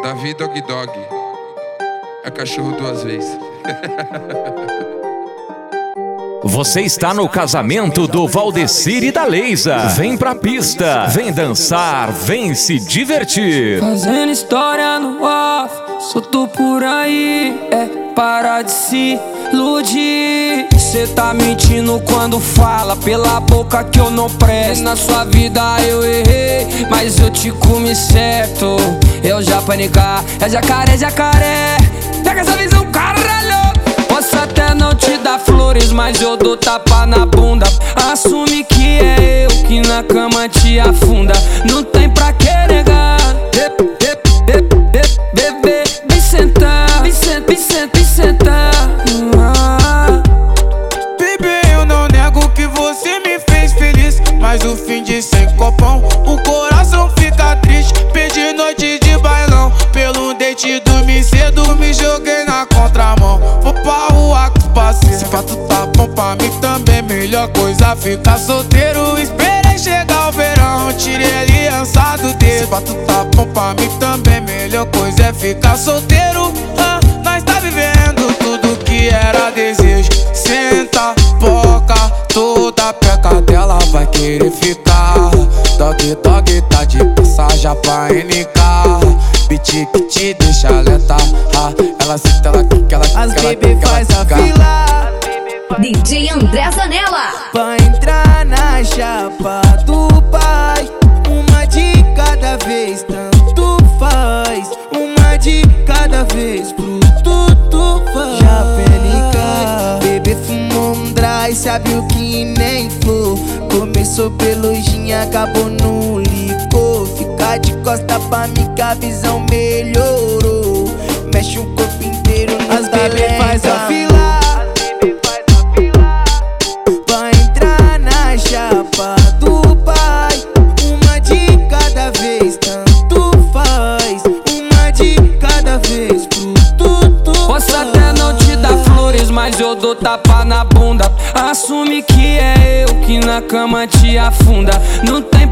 Davi Dog Dog. É cachorro duas vezes. Você está no casamento do Valdecir e da Leisa. Vem pra pista, vem dançar, vem se divertir. Fazendo história no off, solto por aí, é parar de se iludir. Cê tá mentindo quando fala pela boca que eu não presto. Na sua vida eu errei, mas eu te comi certo. Eu já panicar, é jacaré, jacaré. Pega essa visão, caralho. Posso até não te dar flores, mas eu dou tapa na bunda. Assume que é eu que na cama te afunda. Não tem pra que negar. Bebê, vem sentar, vem sentar. Bebê, eu não nego que você me fez feliz, mas o fim de sem copão, o coração fica triste. Perdi noite de bailão, pelo date dormi cedo, me joguei na contramão. Vou pra rua com os parceiros. Se fato tá bom pra mim também, melhor coisa ficar solteiro. Esperei chegar o verão, tirei a aliança do dedo. Se fato tá bom pra mim também, melhor coisa é ficar solteiro. Nós tá vivendo tudo que era desejo. Senta, boca, toda peca dela vai querer ficar. Dog, dog, tá de passagem pra NK. Beat que te deixa lenta. Ela senta, ela quica, ela quica. As bebê faz a fila. DJ André Zanella. Pra entrar na chapa do pai, uma de cada vez, tanto faz. Uma de cada vez, pro tudo faz. Já penica, bebê fumou um dry, sabe o que nem flor. Começou pelo gin, acabou no licor. Fica de costa pra mim que a visão melhorou. Mexe o corpo inteiro no talento. As bebê faz a fila. Pra entrar na chapa do pai, uma de cada vez, tanto faz. Uma de cada vez, pro tudo. Posso até não te dar flores, mas eu dou tapa na bunda. Assume que é eu que na cama te afunda. Não tem